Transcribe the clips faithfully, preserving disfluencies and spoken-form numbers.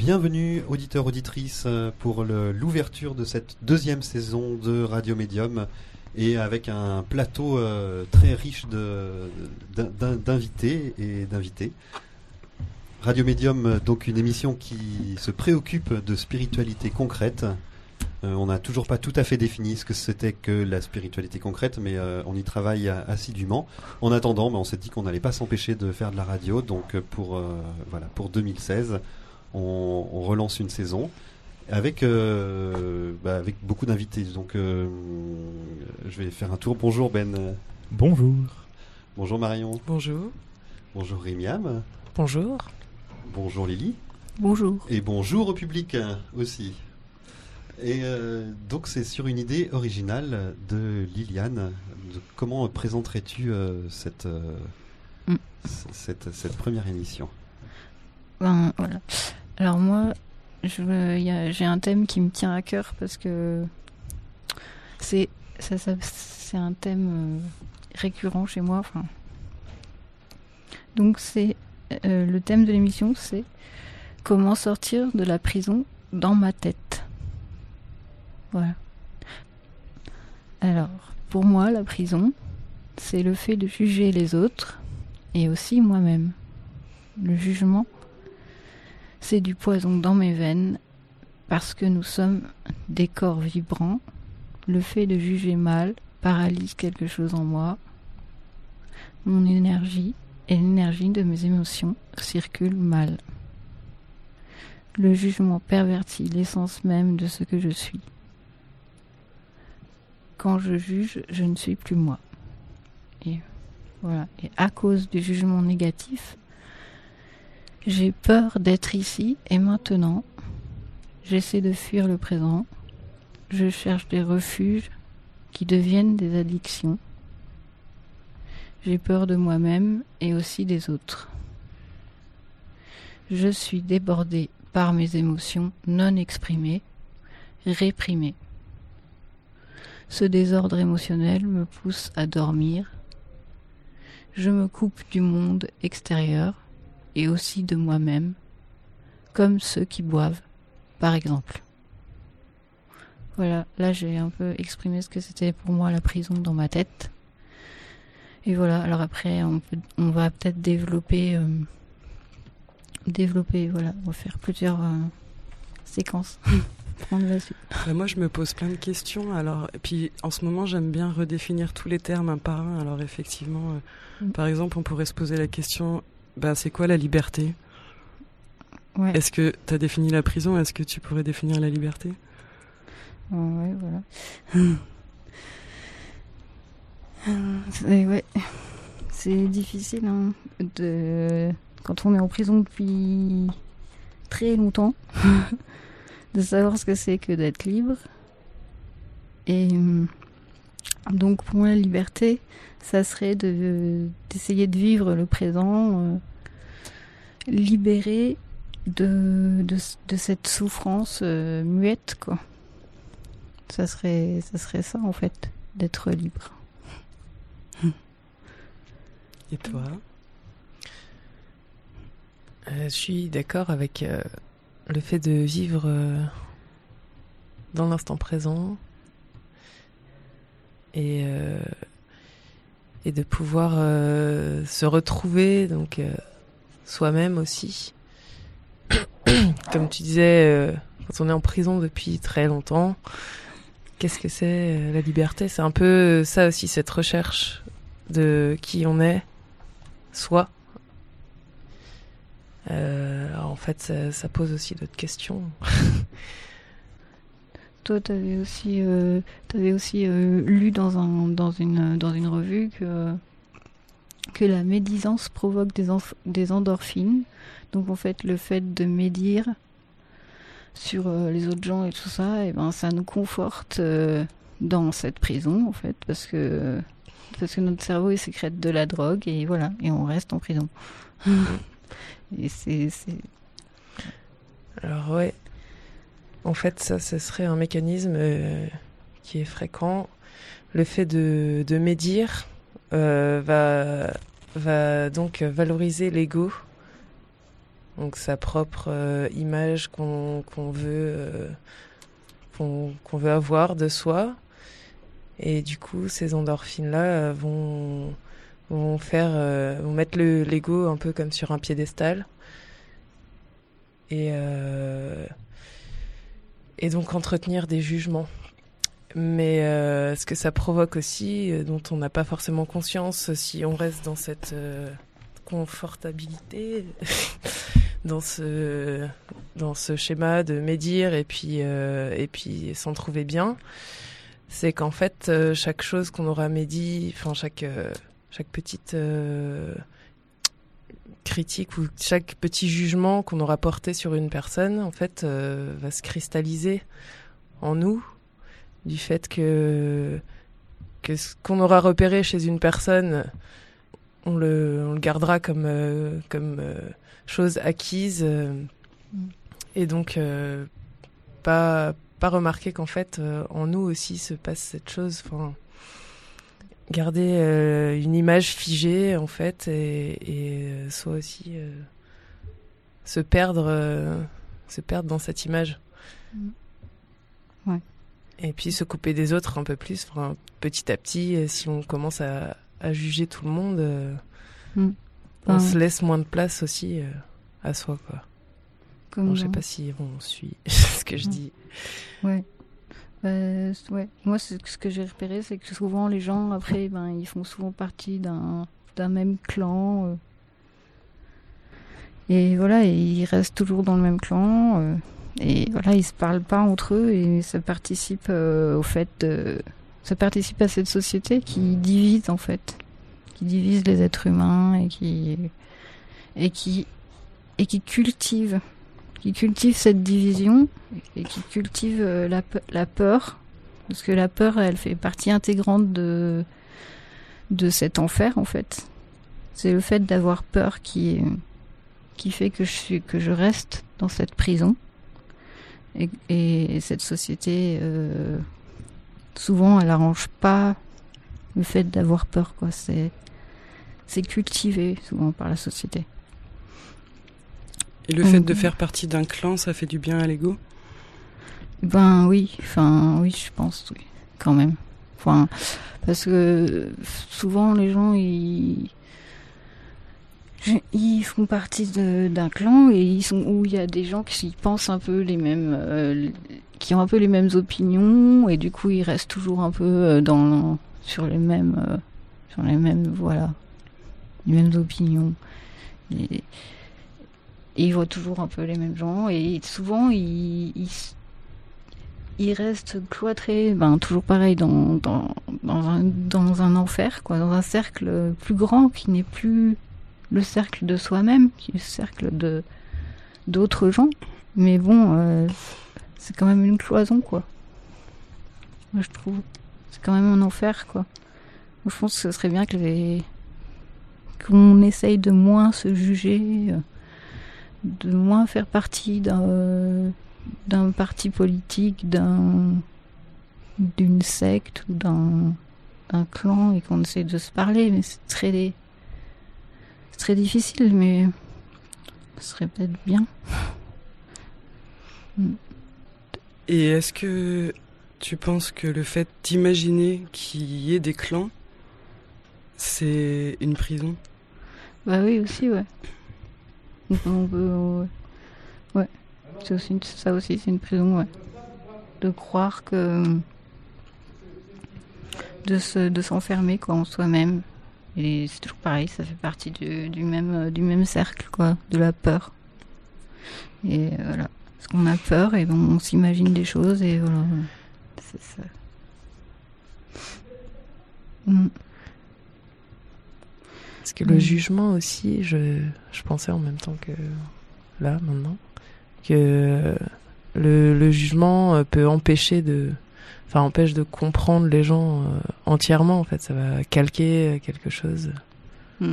Bienvenue auditeurs, auditrices pour le, l'ouverture de cette deuxième saison de Radio Médium et avec un plateau euh, très riche de, d'un, d'invités et d'invités. Radio Médium, donc une émission qui se préoccupe de spiritualité concrète. Euh, on n'a toujours pas tout à fait défini ce que c'était que la spiritualité concrète, mais euh, on y travaille assidûment. En attendant, bah, on s'est dit qu'on n'allait pas s'empêcher de faire de la radio, donc pour, euh, voilà, pour deux mille seize, on, on relance une saison avec, euh, bah, avec beaucoup d'invités. Donc euh, je vais faire un tour. Bonjour Ben. Bonjour. Bonjour Marion. Bonjour. Bonjour Rémiam. Bonjour. Bonjour Lily. Bonjour. Et bonjour au public aussi. Et euh, donc c'est sur une idée originale de Liliane. De comment présenterais-tu euh, cette, euh, mm. c- cette, cette première émission ? Ben, voilà. Alors moi, je, y a, j'ai un thème qui me tient à cœur parce que c'est, ça, ça, c'est un thème euh, récurrent chez moi. Enfin, donc c'est euh, le thème de l'émission, c'est comment sortir de la prison dans ma tête. Voilà. Alors, pour moi, la prison, c'est le fait de juger les autres et aussi moi-même. Le jugement, c'est du poison dans mes veines parce que nous sommes des corps vibrants. Le fait de juger mal paralyse quelque chose en moi. Mon énergie et l'énergie de mes émotions circulent mal. Le jugement pervertit l'essence même de ce que je suis. Quand je juge, je ne suis plus moi. Et voilà. Et à cause du jugement négatif, j'ai peur d'être ici et maintenant. J'essaie de fuir le présent. Je cherche des refuges qui deviennent des addictions. J'ai peur de moi-même et aussi des autres. Je suis débordée par mes émotions non exprimées, réprimées. Ce désordre émotionnel me pousse à dormir. Je me coupe du monde extérieur et aussi de moi-même, comme ceux qui boivent, par exemple. Voilà, là j'ai un peu exprimé ce que c'était pour moi la prison dans ma tête. Et voilà, alors après on, peut, on va peut-être développer, euh, développer, voilà, on va faire plusieurs euh, séquences. Prendre la suite. Bah moi, je me pose plein de questions. Alors, et puis, en ce moment, j'aime bien redéfinir tous les termes un par un. Alors, effectivement, euh, mm. par exemple, on pourrait se poser la question, bah, c'est quoi la liberté ? Ouais. Est-ce que tu as défini la prison ? Est-ce que tu pourrais définir la liberté ? euh, Ouais, voilà. c'est, ouais. c'est difficile, hein, de... quand on est en prison depuis très longtemps. de savoir ce que c'est que d'être libre. Et donc pour moi la liberté, ça serait de, d'essayer de vivre le présent, euh, libéré de, de, de cette souffrance euh, muette, quoi. Ça serait, ça serait ça en fait, d'être libre. Et toi ? euh, Je suis d'accord avec... Euh... Le fait de vivre euh, dans l'instant présent et, euh, et de pouvoir euh, se retrouver donc euh, soi-même aussi. Comme tu disais, euh, quand on est en prison depuis très longtemps, qu'est-ce que c'est euh, la liberté ? C'est un peu ça aussi, cette recherche de qui on est, soi. Euh, alors en fait, ça, ça pose aussi d'autres questions. Toi, t'avais aussi, euh, t'avais aussi euh, lu dans un, dans une, dans une revue que que la médisance provoque des, enf- des endorphines. Donc en fait, le fait de médire sur euh, les autres gens et tout ça, et ben ça nous conforte euh, dans cette prison en fait, parce que parce que notre cerveau il sécrète de la drogue et voilà, et on reste en prison. Et c'est, c'est... Alors ouais, en fait ça, ce serait un mécanisme euh, qui est fréquent. Le fait de, de médire euh, va, va donc valoriser l'ego donc sa propre euh, image qu'on, qu'on veut euh, qu'on, qu'on veut avoir de soi. Et du coup, ces endorphines-là euh, vont vont faire euh, vont mettre le l'ego un peu comme sur un piédestal. Et euh, et donc entretenir des jugements. Mais euh, ce que ça provoque aussi, euh, dont on n'a pas forcément conscience si on reste dans cette euh, confortabilité, dans ce dans ce schéma de médire et puis euh, et puis s'en trouver bien, c'est qu'en fait euh, chaque chose qu'on aura médit, enfin chaque euh, chaque petite euh, critique ou chaque petit jugement qu'on aura porté sur une personne, en fait, euh, va se cristalliser en nous, du fait que que ce qu'on aura repéré chez une personne, on le on le gardera comme euh, comme euh, chose acquise, euh, mm. et donc euh, pas pas remarquer qu'en fait euh, en nous aussi se passe cette chose, enfin garder euh, une image figée en fait, et, et euh, soit aussi euh, se perdre euh, se perdre dans cette image. Mm. Ouais. Et puis se couper des autres un peu plus, enfin, petit à petit, euh, si on commence à, à juger tout le monde, euh, mm. on ah, se ouais. laisse moins de place aussi euh, à soi, quoi. Bon, je sais pas si bon, on suit ce que je mm. dis. Ouais. Euh, ouais. Moi, ce que j'ai repéré, c'est que souvent les gens, après, ben, ils font souvent partie d'un, d'un même clan. Euh, et voilà, et ils restent toujours dans le même clan. Euh, et voilà, ils se parlent pas entre eux, et ça participe euh, au fait de, ça participe à cette société qui divise en fait, qui divise les êtres humains et qui et qui et qui cultive. qui cultive cette division et qui cultive euh, la, pe- la peur, parce que la peur, elle fait partie intégrante de de cet enfer en fait. C'est le fait d'avoir peur qui qui fait que je suis que je reste dans cette prison, et, et cette société euh, souvent elle arrange pas le fait d'avoir peur, quoi. C'est c'est cultivé souvent par la société. Et le fait de faire partie d'un clan, ça fait du bien à l'ego ? Ben oui, enfin oui, je pense, oui, quand même. Enfin, parce que souvent les gens ils ils font partie de, d'un clan, et ils sont où il y a des gens qui pensent un peu les mêmes, euh, qui ont un peu les mêmes opinions, et du coup ils restent toujours un peu dans sur les mêmes, euh, sur les mêmes voilà, les mêmes opinions. Et, Et ils voient toujours un peu les mêmes gens, et souvent ils, ils, ils restent cloîtrés, ben, toujours pareil, dans, dans, dans, un, dans un enfer, quoi, dans un cercle plus grand qui n'est plus le cercle de soi-même, qui est le cercle de, d'autres gens. Mais bon, euh, c'est quand même une cloison, quoi. Moi, je trouve. C'est quand même un enfer, quoi. Moi, je pense que ce serait bien que les... qu'on essaye de moins se juger, de moins faire partie d'un, d'un parti politique, d'un, d'une secte ou d'un, d'un clan, et qu'on essaie de se parler, mais c'est très, c'est très difficile, mais ce serait peut-être bien. Et est-ce que tu penses que le fait d'imaginer qu'il y ait des clans, c'est une prison ? Bah oui, aussi, ouais. On peut, ouais. ouais. C'est aussi une, ça aussi, c'est une prison, ouais. De croire que, de se, de s'enfermer, quoi, en soi-même. Et c'est toujours pareil, ça fait partie du, du même, du même cercle, quoi, de la peur. Et voilà, parce qu'on a peur, et bon, on s'imagine des choses, et voilà, c'est ça. Mm. Parce que le jugement aussi, je, je pensais en même temps que là, maintenant, que le, le jugement peut empêcher de, enfin, empêche de comprendre les gens euh, entièrement, en fait. Ça va calquer quelque chose. Mm.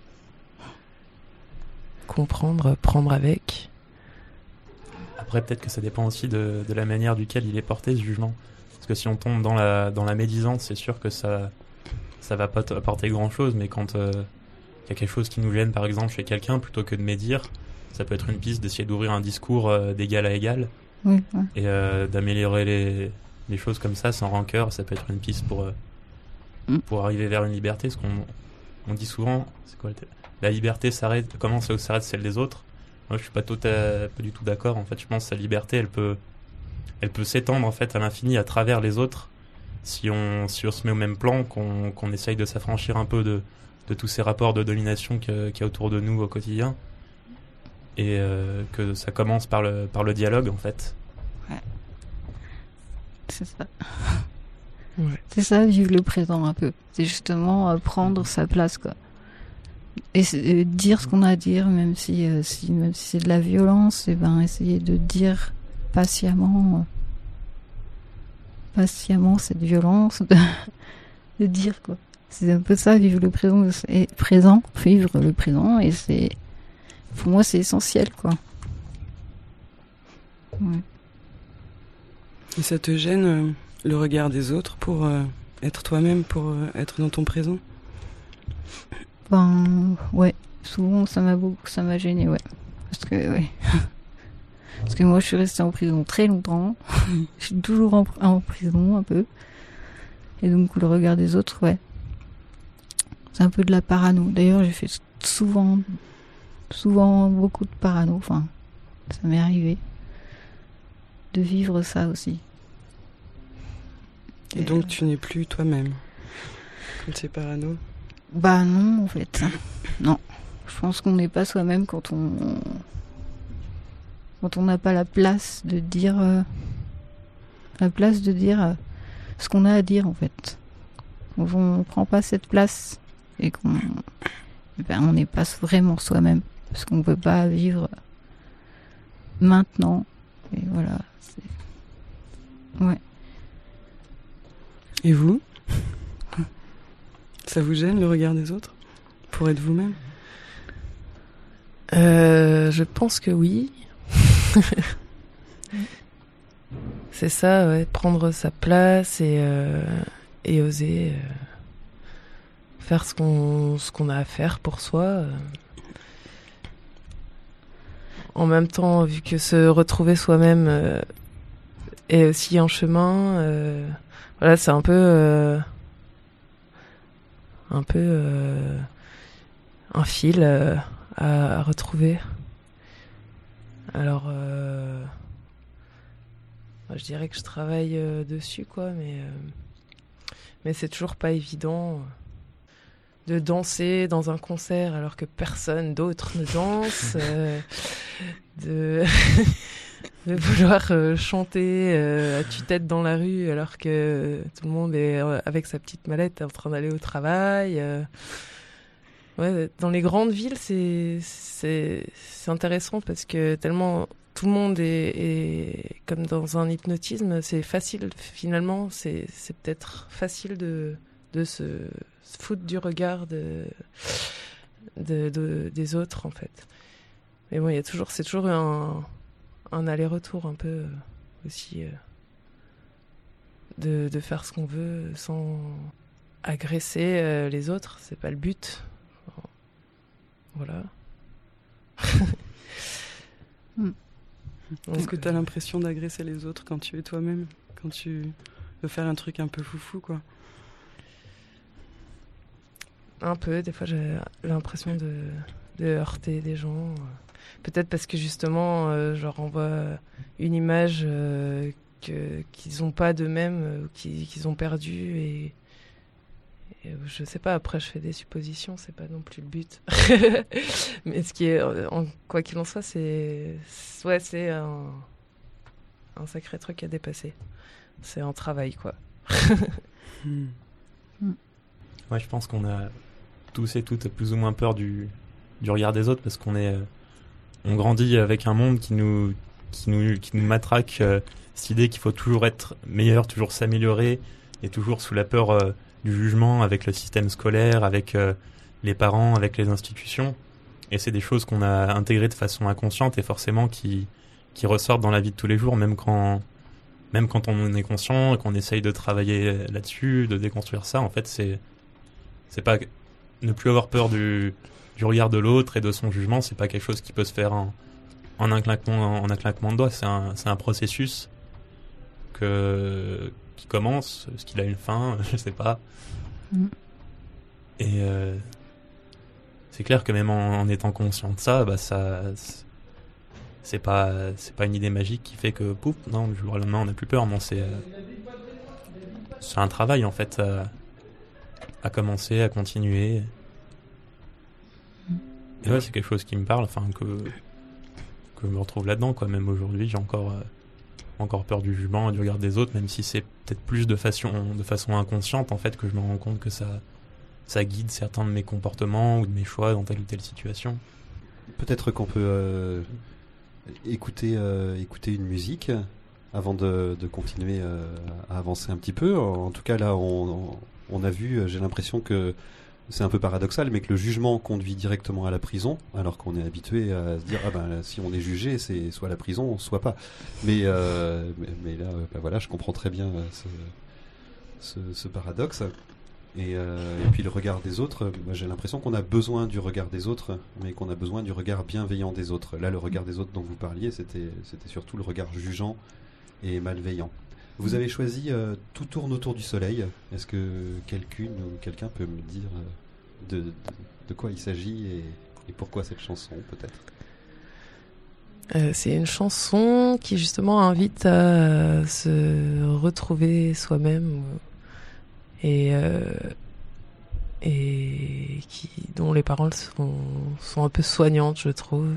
Comprendre, prendre avec. Après, peut-être que ça dépend aussi de, de la manière duquel il est porté, ce jugement. Parce que si on tombe dans la, dans la médisance, c'est sûr que ça, ça va pas apporter grand-chose, mais quand... Euh, il y a quelque chose qui nous gêne, par exemple, chez quelqu'un, plutôt que de médire, ça peut être une piste d'essayer d'ouvrir un discours euh, d'égal à égal. Oui, ouais. Et euh, d'améliorer les, les choses comme ça, sans rancœur, ça peut être une piste pour, euh, Mm. pour arriver vers une liberté. Parce qu'on on dit souvent, c'est quoi, le thème ? La liberté s'arrête, commence là où s'arrête celle des autres. Moi, je suis pas, tout à, pas du tout d'accord. En fait, je pense que la liberté, elle peut, elle peut s'étendre en fait à l'infini à travers les autres, si on, si on se met au même plan, qu'on, qu'on essaye de s'affranchir un peu de, de tous ces rapports de domination que, qu'il y a autour de nous au quotidien. Et euh, que ça commence par le, par le dialogue, en fait. C'est ça. Ouais. C'est ça, vivre le présent un peu. C'est justement euh, prendre sa place, quoi. Et c'est- euh, dire ce qu'on a à dire, même si, euh, si, même si c'est de la violence, et ben essayer de dire patiemment, euh, patiemment cette violence, de, de dire quoi. C'est un peu ça, vivre le présent, et présent, vivre le présent, et c'est, pour moi, c'est essentiel, quoi. Ouais. Et ça te gêne euh, le regard des autres pour euh, être toi-même, pour euh, être dans ton présent? Ben, ouais, souvent ça m'a beaucoup, ça m'a gêné, ouais. Parce que, ouais. Parce que moi je suis restée en prison très longtemps. Je suis toujours en, en prison un peu. Et donc le regard des autres, ouais. C'est un peu de la parano. D'ailleurs, j'ai fait souvent, souvent beaucoup de parano. Enfin, ça m'est arrivé de vivre ça aussi. Et donc tu n'es plus toi-même quand tu es parano? Bah non, en fait. Non. Je pense qu'on n'est pas soi-même quand on quand on n'a pas la place de dire euh, la place de dire euh, ce qu'on a à dire en fait. Quand on prend pas cette place et qu'on ben, on n'est pas vraiment soi-même parce qu'on peut pas vivre maintenant. Et voilà. C'est... Ouais. Et vous? Ça vous gêne le regard des autres pour être vous-même? Euh, je pense que oui. C'est ça, ouais, prendre sa place et, euh, et oser euh, faire ce qu'on, ce qu'on a à faire pour soi. euh. En même temps, vu que se retrouver soi-même euh, est aussi un chemin, euh, voilà, c'est un peu, euh, un peu euh, un fil euh, à, à retrouver. Alors, euh, je dirais que je travaille euh, dessus, quoi, mais euh, mais c'est toujours pas évident de danser dans un concert alors que personne d'autre ne danse, euh, de de vouloir euh, chanter euh, à tue-tête dans la rue alors que tout le monde est euh, avec sa petite mallette en train d'aller au travail. euh. Ouais, dans les grandes villes, c'est c'est c'est intéressant parce que tellement tout le monde est, est comme dans un hypnotisme, c'est facile finalement, c'est c'est peut-être facile de de se, se foutre du regard de, de, de des autres en fait. Mais bon, il y a toujours c'est toujours un un aller-retour un peu euh, aussi euh, de de faire ce qu'on veut sans agresser euh, les autres, c'est pas le but. Voilà. Mm. Est-ce que tu as l'impression d'agresser les autres quand tu es toi-même? Quand tu veux faire un truc un peu foufou, quoi? Un peu, des fois j'ai l'impression de, de heurter des gens. Peut-être parce que justement, euh, je leur envoie une image euh, que, qu'ils n'ont pas d'eux-mêmes, euh, qu'ils, qu'ils ont perdu et... Je sais pas, après je fais des suppositions, c'est pas non plus le but. Mais ce qui est, en, quoi qu'il en soit, c'est, ouais, c'est un, un sacré truc à dépasser. C'est un travail, quoi. Hmm. Ouais, je pense qu'on a tous et toutes plus ou moins peur du, du regard des autres parce qu'on est, euh, on grandit avec un monde qui nous, qui nous, qui nous matraque euh, cette idée qu'il faut toujours être meilleur, toujours s'améliorer et toujours sous la peur euh, du jugement avec le système scolaire, avec euh, les parents, avec les institutions. Et c'est des choses qu'on a intégrées de façon inconsciente et forcément qui, qui ressortent dans la vie de tous les jours, même quand, même quand on en est conscient et qu'on essaye de travailler là-dessus, de déconstruire ça. En fait, c'est, c'est pas, ne plus avoir peur du, du regard de l'autre et de son jugement, c'est pas quelque chose qui peut se faire en, en un claquement, en un claquement de doigts. C'est un, c'est un processus que, qui commence. Est-ce qu'il a une fin? Je sais pas. Mm. Et euh, c'est clair que même en, en étant conscient de ça, bah ça, c'est pas, c'est pas une idée magique qui fait que pouf, non, du jour au lendemain on n'a plus peur. Non, c'est, euh, c'est un travail en fait à, à commencer, à continuer. Et ouais, c'est quelque chose qui me parle, enfin que que je me retrouve là-dedans, quoi. Même aujourd'hui, j'ai encore euh, encore peur du jugement et du regard des autres, même si c'est peut-être plus de façon de façon inconsciente en fait que je me rends compte que ça ça guide certains de mes comportements ou de mes choix dans telle ou telle situation. Peut-être qu'on peut euh, écouter euh, écouter une musique avant de, de continuer euh, à avancer un petit peu. En tout cas, là, on, on a vu, j'ai l'impression que c'est un peu paradoxal, mais que le jugement conduit directement à la prison, alors qu'on est habitué à se dire ah ben si on est jugé, c'est soit la prison, soit pas. Mais euh, mais, mais là, ben voilà, je comprends très bien ce, ce, ce paradoxe. Et, euh, et puis le regard des autres, moi, j'ai l'impression qu'on a besoin du regard des autres, mais qu'on a besoin du regard bienveillant des autres. Là, le regard des autres dont vous parliez, c'était c'était surtout le regard jugeant et malveillant. Vous avez choisi euh, Tout tourne autour du soleil. Est-ce que quelqu'une ou quelqu'un peut me dire euh, de, de, de quoi il s'agit et, et pourquoi cette chanson, peut-être? euh, C'est une chanson qui justement invite à euh, se retrouver soi-même et, euh, et qui, dont les paroles sont, sont un peu soignantes, je trouve.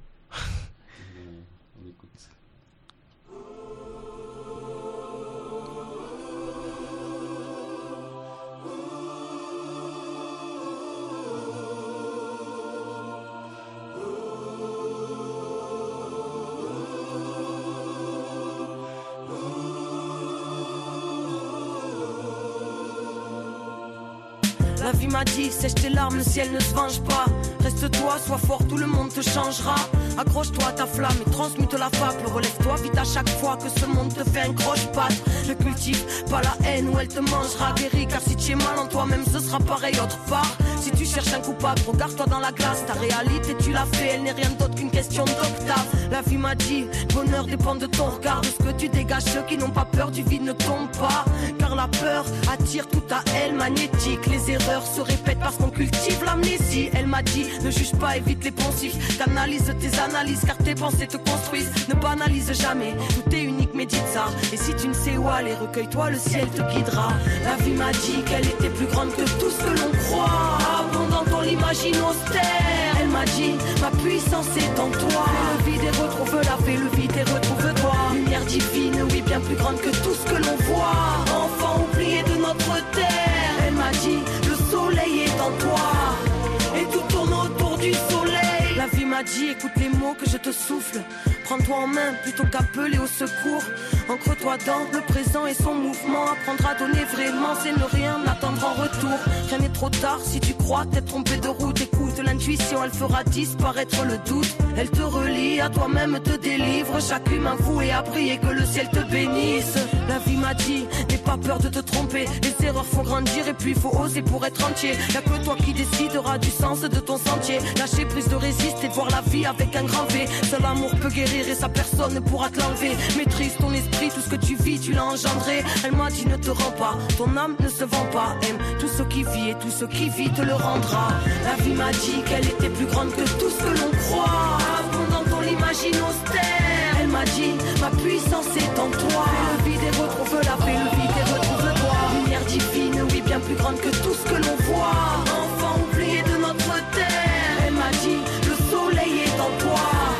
La vie m'a dit, sèche tes larmes, le ciel ne se venge pas. Reste-toi, sois fort, tout le monde te changera. Accroche-toi à ta flamme et transmute la fable. Relève-toi vite à chaque fois que ce monde te fait un croche-patte. Ne cultive pas la haine ou elle te mangera. Guéris, car si tu es mal en toi-même, ce sera pareil autre part. Si tu cherches un coupable, regarde-toi dans la glace. Ta réalité, tu l'as fait, elle n'est rien d'autre qu'une question d'octave. La vie m'a dit, bonheur dépend de ton regard. De ce que tu dégages, ceux qui n'ont pas peur du vide ne tombent pas. Car la peur attire tout à elle magnétique. Les erreurs se répètent parce qu'on cultive l'amnésie. Elle m'a dit, ne juge pas, évite les poncifs. Canalise tes analyses car tes pensées te construisent. Ne banalise jamais, tout est unique, médite ça. Et si tu ne sais où aller, recueille-toi, le ciel te guidera. La vie m'a dit qu'elle était plus grande que tout ce que l'on croit. Abondante, on l'imagine austère. Elle m'a dit, ma puissance est en toi. Fais le vide et retrouve la fais le vide et retrouve-toi. Lumière divine, oui, bien plus grande que tout ce que l'on voit. Enfant oublié de notre terre. Elle m'a dit, le soleil est en toi. Et tout tourne autour du soleil. La vie m'a dit, écoute les mots que je te souffle. Prends-toi en main plutôt qu'appeler au secours. Ancre-toi dans le présent et son mouvement. Apprendre à donner vraiment, c'est ne rien attendre en retour. Rien n'est trop tard si tu crois t'être trompé de route. Écoute l'intuition, elle fera disparaître le doute. Elle te relie à toi-même, te délivre. Chaque humain voué à prier que le ciel te bénisse. La vie m'a dit, n'aie pas peur de te tromper. Les erreurs font grandir et puis il faut oser pour être entier. Y'a que toi qui décideras du sens de ton sentier. Lâcher prise de résister, de voir la vie avec un grand V. Seul l'amour peut guérir et sa personne ne pourra te l'enlever. Maîtrise ton esprit, tout ce que tu vis, tu l'as engendré. Elle m'a dit ne te rends pas, ton âme ne se vend pas. Aime tout ce qui vit et tout ce qui vit te le rendra. La vie m'a dit qu'elle était plus grande que tout ce que l'on croit. Abondante, on l'imagine austère. Elle m'a dit, ma puissance est en toi. Fais le vide et retrouve la fais le vide et retrouve-toi. Lumière divine, oui, bien plus grande que tout ce que l'on voit. Enfant oublié de notre terre. Elle m'a dit, le soleil est en toi.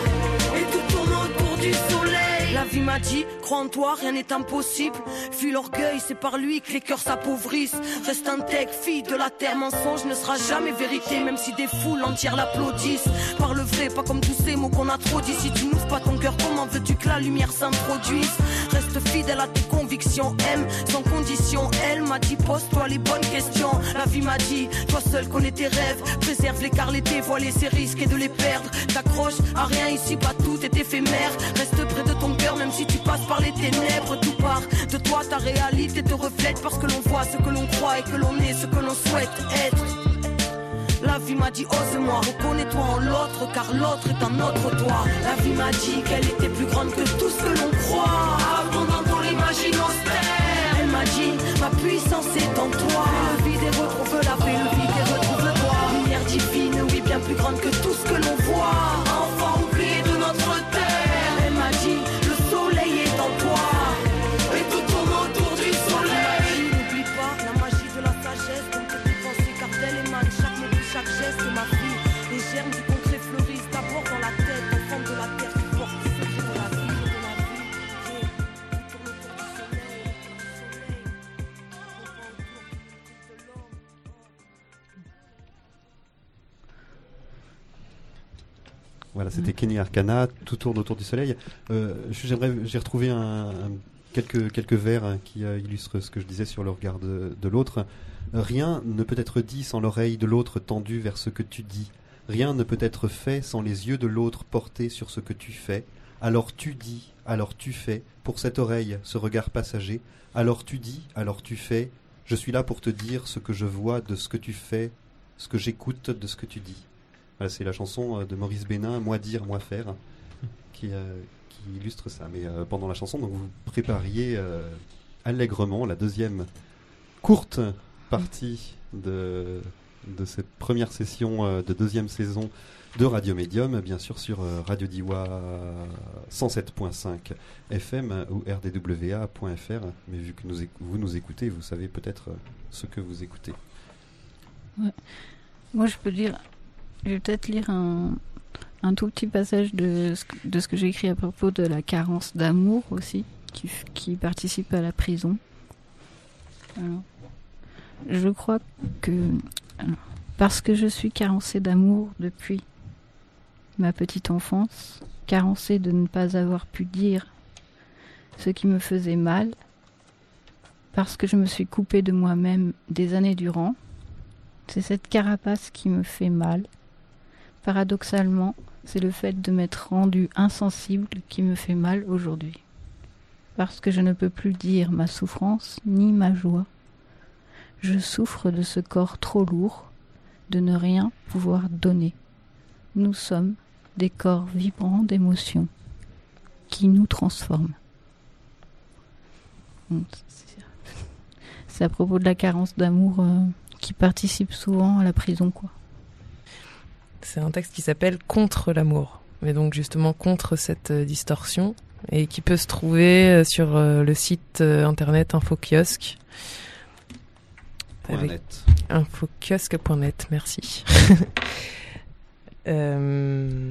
La vie m'a dit, crois en toi, rien n'est impossible. Fuis l'orgueil, c'est par lui que les cœurs s'appauvrissent. Reste intègre, fille de la terre, mensonge ne sera jamais vérité. Même si des foules entières l'applaudissent. Parle vrai, pas comme tous ces mots qu'on a trop dit. Si tu n'ouvres pas ton cœur, comment veux-tu que la lumière s'introduise? Reste fidèle à tes convictions, aime sans condition. Elle m'a dit, pose-toi les bonnes questions. La vie m'a dit, toi seul connais tes rêves. Préserve-les car les dévoiler c'est risquer de les perdre. T'accroches à rien ici, pas tout est éphémère. Reste près de ton cœur même si tu passes par les ténèbres. Tout part de toi, ta réalité te reflète. Parce que l'on voit ce que l'on croit et que l'on est ce que l'on souhaite être. La vie m'a dit ose-moi, reconnais-toi en l'autre, car l'autre est un autre toi. La vie m'a dit qu'elle était plus grande que tout ce que l'on croit. Abondant dans l'imagine austère. Elle m'a dit ma puissance est en toi. Le vide et retrouve la paix, le vide et retrouve toi. Lumière divine, oui, bien plus grande que tout ce que l'on voit. Enfant oublié de notre terre. Elle m'a dit le soleil est en toi. Et tout tourne autour du soleil. N'oublie pas la magie de la sagesse. Donc tes toutes pensées car d'elle émane chaque mot, chaque geste de ma vie. Les germes du concret fleurissent d'abord dans la tête. Enfant de la terre qui porte ce secret de la vie, de la vie. Qui tourne autour du soleil, autour du soleil. Enfant autour de l'homme. Voilà, c'était Kenny Arcana, Tout tourne autour du soleil. Euh, j'aimerais, j'ai retrouvé un, un, quelques, quelques vers hein, qui euh, illustrent ce que je disais sur le regard de, de l'autre. Rien ne peut être dit sans l'oreille de l'autre tendue vers ce que tu dis. Rien ne peut être fait sans les yeux de l'autre portés sur ce que tu fais. Alors tu dis, alors tu fais, pour cette oreille, ce regard passager. Alors tu dis, alors tu fais, je suis là pour te dire ce que je vois de ce que tu fais, ce que j'écoute de ce que tu dis. Voilà, c'est la chanson de Maurice Bénin, Moi dire, moi faire, qui, euh, qui illustre ça. Mais euh, pendant la chanson, donc, vous prépariez euh, allègrement la deuxième courte partie de, de cette première session euh, de deuxième saison de Radio Médium, bien sûr sur euh, Radio Diois cent sept point cinq F M ou R D W A point F R. Mais vu que nous, vous nous écoutez, vous savez peut-être ce que vous écoutez. Ouais. Moi, je peux dire... Je vais peut-être lire un, un tout petit passage de ce, de ce que j'ai écrit à propos de la carence d'amour aussi, qui, qui participe à la prison. Alors, je crois que... Alors, parce que je suis carencée d'amour depuis ma petite enfance, carencée de ne pas avoir pu dire ce qui me faisait mal, parce que je me suis coupée de moi-même des années durant, c'est cette carapace qui me fait mal. Paradoxalement, c'est le fait de m'être rendu insensible qui me fait mal aujourd'hui. Parce que je ne peux plus dire ma souffrance ni ma joie. Je souffre de ce corps trop lourd, de ne rien pouvoir donner. Nous sommes des corps vibrants d'émotions qui nous transforment. C'est à propos de la carence d'amour euh, qui participe souvent à la prison, quoi. C'est un texte qui s'appelle Contre l'amour, mais donc justement contre cette euh, distorsion, et qui peut se trouver euh, sur euh, le site euh, internet Infokiosque. Avec net. Infokiosque point net, merci. euh,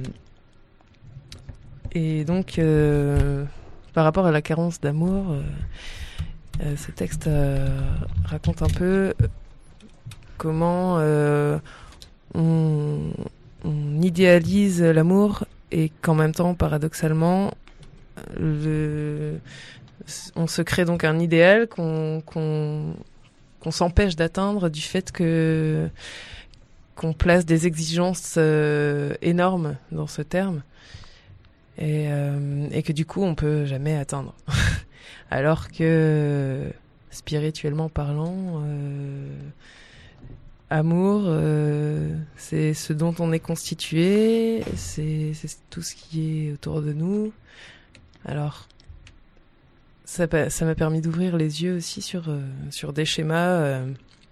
et donc, euh, par rapport à la carence d'amour, euh, euh, ce texte euh, raconte un peu comment euh, on... on idéalise l'amour et qu'en même temps, paradoxalement, le... on se crée donc un idéal qu'on, qu'on, qu'on s'empêche d'atteindre du fait que qu'on place des exigences euh, énormes dans ce terme et, euh, et que du coup, on peut jamais atteindre. Alors que, spirituellement parlant, euh, amour, euh, c'est ce dont on est constitué, c'est, c'est tout ce qui est autour de nous. Alors, ça, ça m'a permis d'ouvrir les yeux aussi sur, euh, sur des schémas euh,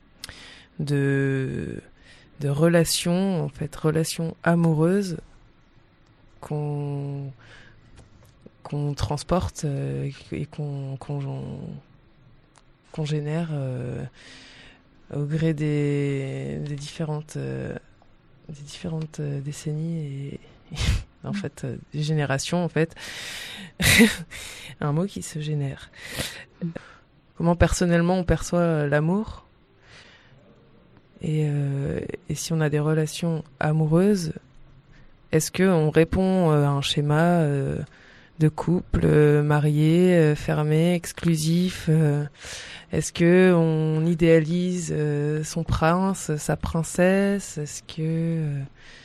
de, de relations, en fait, relations amoureuses qu'on, qu'on transporte euh, et qu'on, qu'on, qu'on génère euh, au gré des, des différentes, euh, des différentes euh, décennies et, et en fait euh, des générations en fait. Un mot qui se génère. Comment personnellement on perçoit l'amour et, euh, et si on a des relations amoureuses, est-ce que on répond à un schéma euh, de couple euh, marié, euh, fermé, exclusif euh, Est-ce que on idéalise euh, son prince, sa princesse? Est-ce que euh,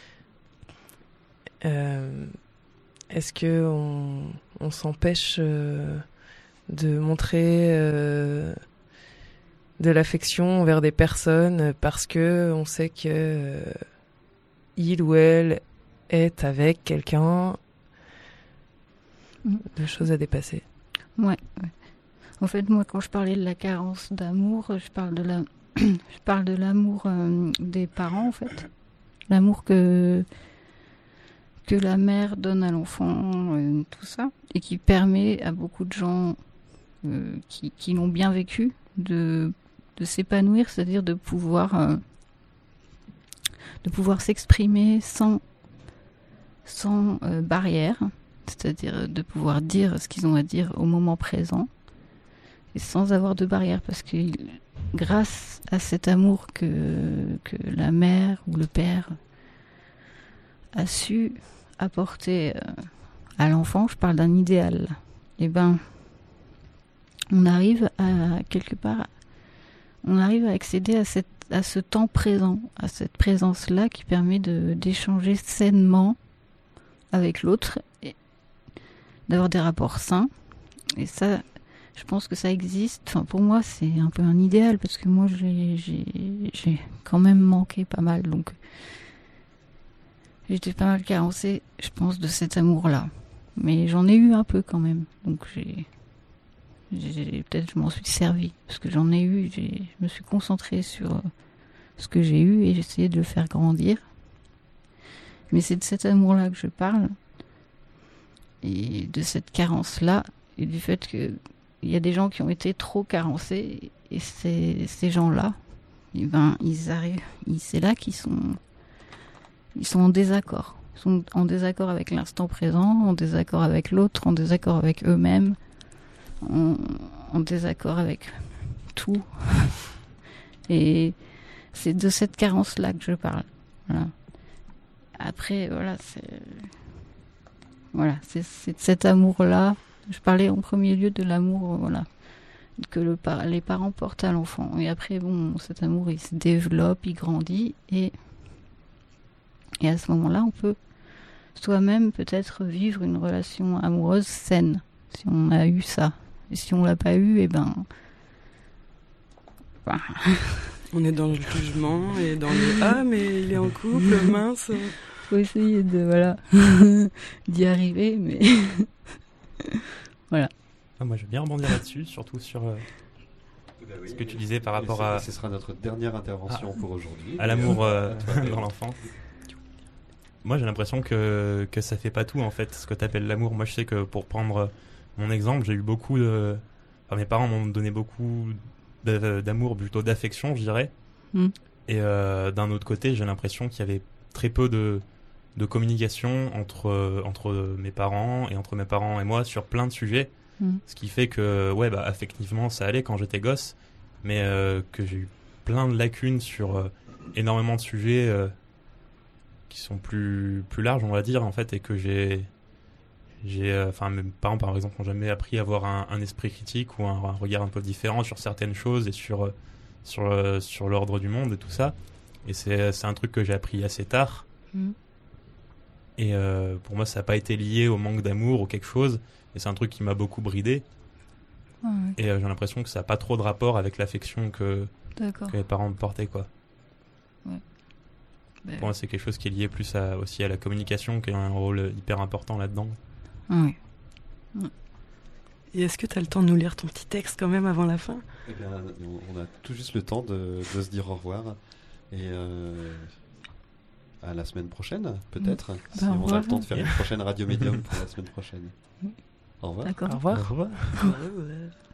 euh, est-ce que on, on s'empêche euh, de montrer euh, de l'affection envers des personnes parce que on sait que euh, il ou elle est avec quelqu'un, de choses à dépasser. Ouais, ouais. En fait, moi, quand je parlais de la carence d'amour, je parle de la, je parle de l'amour euh, des parents, en fait, l'amour que que la mère donne à l'enfant, euh, tout ça, et qui permet à beaucoup de gens euh, qui, qui l'ont bien vécu de de s'épanouir, c'est-à-dire de pouvoir euh, de pouvoir s'exprimer sans sans euh, barrière, c'est-à-dire de pouvoir dire ce qu'ils ont à dire au moment présent et sans avoir de barrière, parce que grâce à cet amour que que la mère ou le père a su apporter euh, à l'enfant, je parle d'un idéal, et ben on arrive à quelque part on arrive à accéder à cette à ce temps présent, à cette présence-là qui permet de d'échanger sainement avec l'autre et d'avoir des rapports sains. Et ça, je pense que ça existe. Enfin, pour moi, c'est un peu un idéal parce que moi, j'ai j'ai j'ai quand même manqué pas mal, donc j'étais pas mal carencée, je pense, de cet amour-là. Mais j'en ai eu un peu quand même, donc j'ai J'ai, peut-être je m'en suis servi parce que j'en ai eu, j'ai, je me suis concentrée sur euh, ce que j'ai eu et j'ai essayé de le faire grandir. Mais c'est de cet amour-là que je parle et de cette carence-là et du fait que il y a des gens qui ont été trop carencés et ces, ces gens-là, et ben ils arrivent, ils, c'est là qu'ils sont, ils sont en désaccord, ils sont en désaccord avec l'instant présent, en désaccord avec l'autre, en désaccord avec eux-mêmes. En, en désaccord avec tout. Et c'est de cette carence-là que je parle. Voilà. Après, voilà, c'est... Voilà, c'est, c'est de cet amour-là. Je parlais en premier lieu de l'amour, voilà, que le par... les parents portent à l'enfant. Et après, bon, cet amour, il se développe, il grandit. Et, et à ce moment-là, on peut soi-même peut-être vivre une relation amoureuse saine, si on a eu ça. Et si on l'a pas eu, eh ben... Bah. On est dans le jugement et dans le « Ah, mais il est en couple, mince !» Faut essayer de, voilà, d'y arriver, mais... voilà. Ah, moi, je vais bien rebondir là-dessus, surtout sur euh, bah oui, ce que tu disais par rapport à... Ce sera notre dernière intervention ah, pour aujourd'hui. À l'amour euh, à dans l'enfant. Moi, j'ai l'impression que, que ça fait pas tout, en fait, ce que tu appelles l'amour. Moi, je sais que pour prendre... Mon exemple, j'ai eu beaucoup de... Enfin, mes parents m'ont donné beaucoup d'amour, plutôt d'affection, je dirais. Mm. Et euh, d'un autre côté, j'ai l'impression qu'il y avait très peu de, de communication entre, entre mes parents et entre mes parents et moi sur plein de sujets. Mm. Ce qui fait que, ouais, bah, affectivement, ça allait quand j'étais gosse, mais euh, que j'ai eu plein de lacunes sur euh, énormément de sujets euh, qui sont plus, plus larges, on va dire, en fait, et que j'ai... J'ai, enfin, euh, mes parents, par exemple, n'ont jamais appris à avoir un, un esprit critique ou un, un regard un peu différent sur certaines choses et sur, sur, euh, sur l'ordre du monde et tout ça. Et c'est, c'est un truc que j'ai appris assez tard. Mmh. Et euh, pour moi, ça n'a pas été lié au manque d'amour ou quelque chose. Et c'est un truc qui m'a beaucoup bridé. Ah ouais. Et euh, j'ai l'impression que ça n'a pas trop de rapport avec l'affection que, que les parents me portaient, quoi. Ouais. Bah, pour moi, c'est quelque chose qui est lié plus à, aussi à la communication, qui a un rôle hyper important là-dedans. Oui. Et est-ce que tu as le temps de nous lire ton petit texte quand même avant la fin ? Eh bien, on a tout juste le temps de, de se dire au revoir. Et euh, à la semaine prochaine, peut-être, mmh. si bah, on a le temps de faire une prochaine Radio Médium pour la semaine prochaine. Au revoir. D'accord. Au revoir. Au revoir. Au revoir.